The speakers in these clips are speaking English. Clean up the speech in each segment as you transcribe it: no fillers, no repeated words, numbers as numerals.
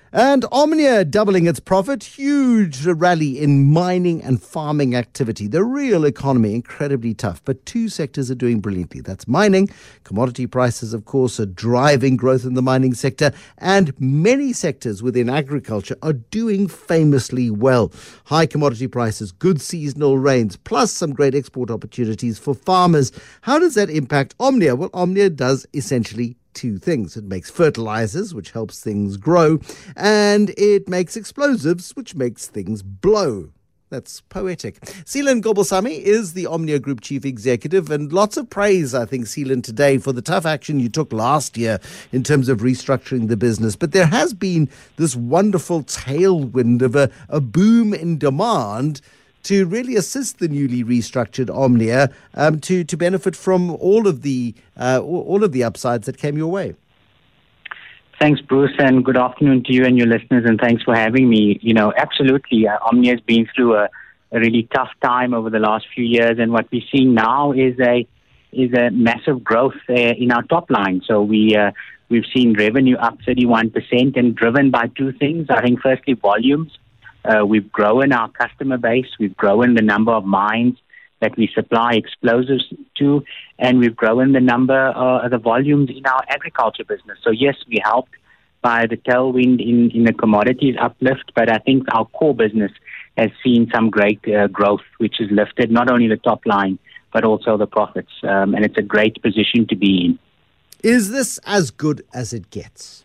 And Omnia doubling its profit, huge rally in mining and farming activity. The real economy, incredibly tough, but two sectors are doing brilliantly. That's mining. Commodity prices, of course, are driving growth in the mining sector, and many sectors within agriculture are doing famously well. High commodity prices, good seasonal rains, plus some great export opportunities for farmers. How does that impact Omnia? Well, Omnia does essentially two things. It makes fertilizers, which helps things grow, and it makes explosives, which makes things blow. That's poetic. Seelan Gobelsamy is the Omnia Group Chief Executive, and lots of praise, I think, Seelan, today for the tough action you took last year in terms of restructuring the business. But there has been this wonderful tailwind of a boom in demand to really assist the newly restructured Omnia to benefit from all of the upsides that came your way. Thanks, Bruce, and good afternoon to you and your listeners, and thanks for having me. Absolutely, Omnia has been through a really tough time over the last few years, and what we're seeing now is a massive growth in our top line. So we've seen revenue up 31% and driven by two things. I think, firstly, volumes. We've grown our customer base, we've grown the number of mines that we supply explosives to, and we've grown the volumes in our agriculture business. So yes, we helped by the tailwind in the commodities uplift, but I think our core business has seen some great growth, which has lifted not only the top line, but also the profits. And it's a great position to be in. Is this as good as it gets?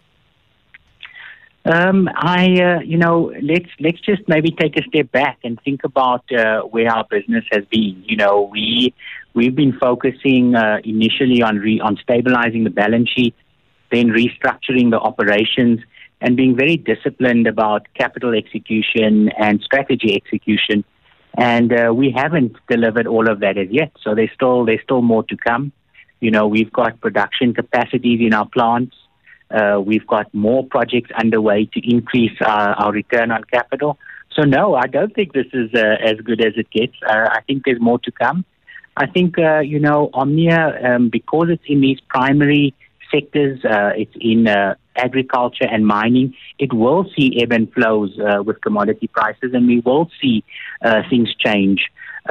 Let's just maybe take a step back and think about where our business has been. We've been focusing initially on stabilizing the balance sheet, then restructuring the operations, and being very disciplined about capital execution and strategy execution. And we haven't delivered all of that as yet. So there's still more to come. We've got production capacities in our plants. We've got more projects underway to increase our return on capital. So no, I don't think this is as good as it gets. I think there's more to come. I think, Omnia, because it's in these primary sectors, it's in agriculture and mining, it will see ebb and flows with commodity prices, and we will see things change.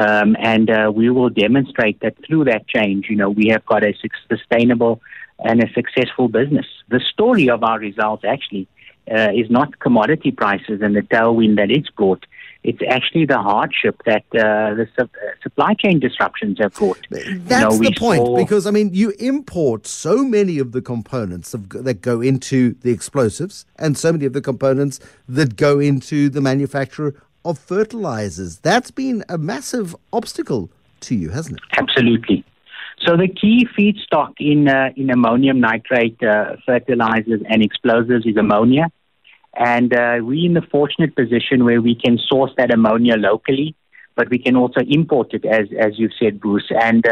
And we will demonstrate that through that change, we have got a sustainable and a successful business. The story of our results actually is not commodity prices and the tailwind that it's brought. It's actually the hardship that the supply chain disruptions have brought. That's the point, because, you import so many of the components that go into the explosives and so many of the components that go into the manufacture of fertilizers. That's been a massive obstacle to you, hasn't it? Absolutely. So the key feedstock in ammonium nitrate fertilizers and explosives is ammonia. And we're in the fortunate position where we can source that ammonia locally, but we can also import it, as you've said, Bruce. And,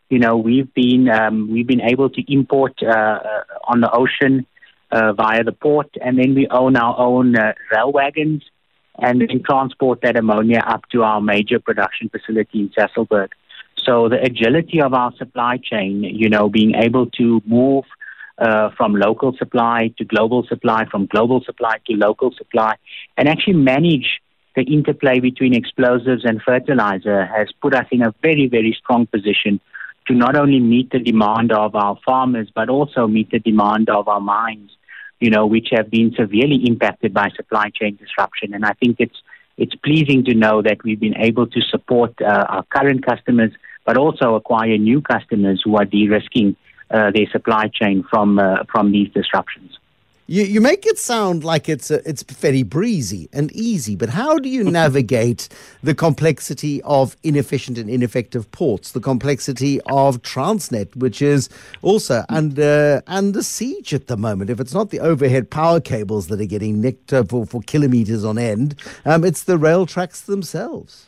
we've been able to import on the ocean via the port, and then we own our own rail wagons and then transport that ammonia up to our major production facility in Sasolburg. So the agility of our supply chain, being able to move from local supply to global supply, from global supply to local supply, and actually manage the interplay between explosives and fertilizer has put us in a very, very strong position to not only meet the demand of our farmers, but also meet the demand of our mines, which have been severely impacted by supply chain disruption. And I think it's pleasing to know that we've been able to support our current customers, but also acquire new customers who are de-risking their supply chain from these disruptions. You make it sound like it's very breezy and easy, but how do you navigate the complexity of inefficient and ineffective ports, the complexity of Transnet, which is also under siege at the moment? If it's not the overhead power cables that are getting nicked for kilometers on end, it's the rail tracks themselves.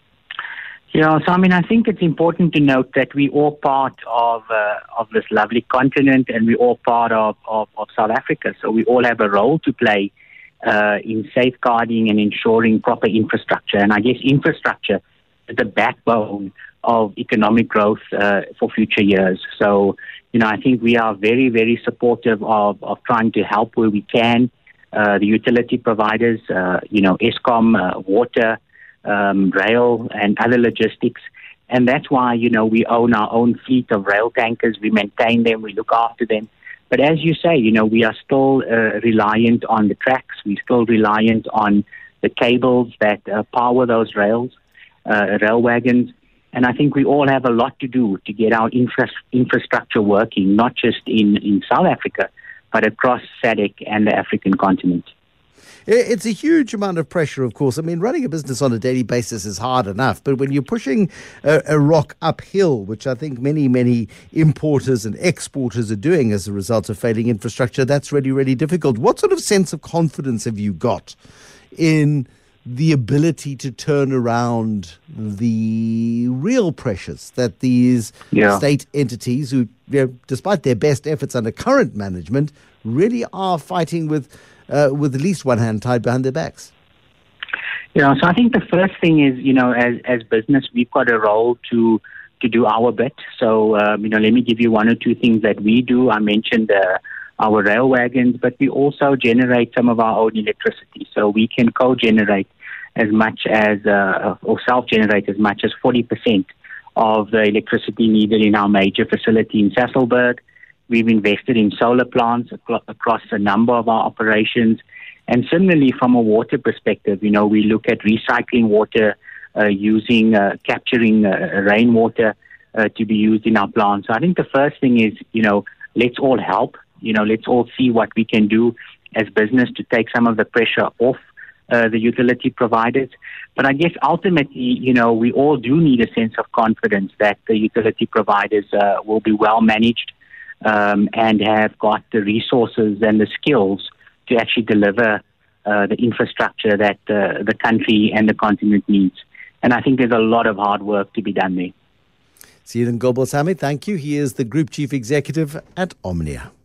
Yeah, so I think it's important to note that we're all part of this lovely continent, and we're all part of South Africa. So we all have a role to play in safeguarding and ensuring proper infrastructure. And I guess infrastructure is the backbone of economic growth for future years. So, I think we are very, very supportive of trying to help where we can the utility providers, Eskom, water, rail, and other logistics. And that's why, we own our own fleet of rail tankers. We maintain them. We look after them. But as you say, we are still reliant on the tracks. We're still reliant on the cables that power those rail wagons. And I think we all have a lot to do to get our infrastructure working, not just in South Africa, but across SADC and the African continent. It's a huge amount of pressure, of course. I mean, running a business on a daily basis is hard enough, but when you're pushing a rock uphill, which I think many importers and exporters are doing as a result of failing infrastructure, that's really, really difficult. What sort of sense of confidence have you got in the ability to turn around the real pressures that these state entities, who, despite their best efforts under current management, really are fighting with at least one hand tied behind their backs? So I think the first thing is, as business, we've got a role to do our bit. So, let me give you one or two things that we do. I mentioned our rail wagons, but we also generate some of our own electricity. So we can co-generate as much as, or self-generate as much as 40% of the electricity needed in our major facility in Sasolburg. We've invested in solar plants across a number of our operations. And similarly, from a water perspective, we look at recycling water, capturing rainwater to be used in our plants. So I think the first thing is, let's all help. Let's all see what we can do as business to take some of the pressure off the utility providers. But I guess ultimately, we all do need a sense of confidence that the utility providers will be well managed and have got the resources and the skills to actually deliver the infrastructure that the country and the continent needs. And I think there's a lot of hard work to be done there. Seelan Gobelsamy, thank you. He is the Group Chief Executive at Omnia.